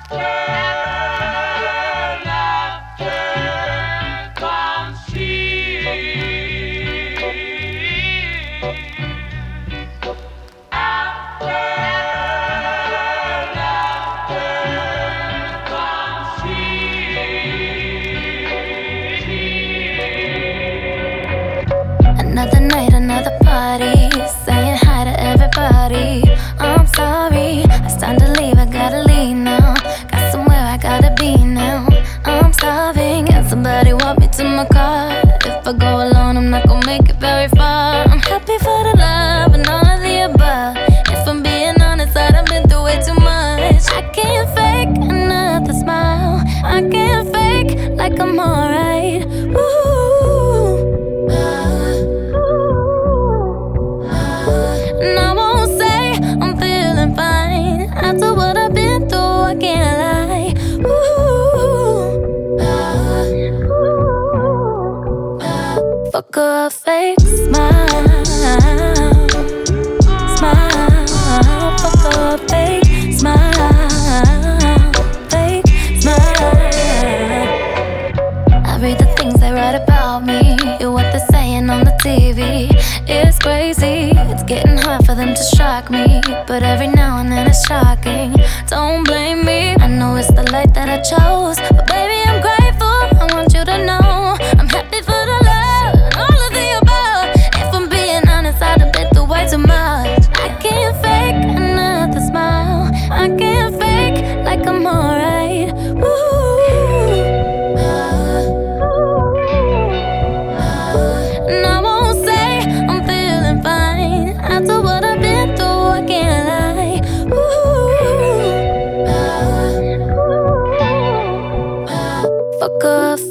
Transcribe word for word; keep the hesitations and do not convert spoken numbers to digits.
Another night, another party, saying hi to everybody. I'm sorry, it's time to leave, I gotta leave now. Got somewhere I gotta be now. I'm starving, and somebody walk me to my car. If I go alone, I'm not gonna make it very far. I'm happy for the love and all of the above. If I'm being honest, I done been through way too much. I can't fake another smile, I can't fake like I'm alright. Ooh. After what I've been through, I can't lie. Ooh, fuck a fake smile, smile. Fuck a fake smile, fake smile. I read the things they write about me, hear what they're saying on the T V. It's crazy, it's getting hard for them to shock me, but every now and then it's shocking. Don't blame me, I know it's the light that I chose, but baby I'm grateful, I want you to know I'm happy for the love and all of the above. If I'm being honest, I done been through way too much. I can't fake another smile, I can't fake like I'm alright. Ooh. After what I've been through, I can't lie. Ooh, fuck off.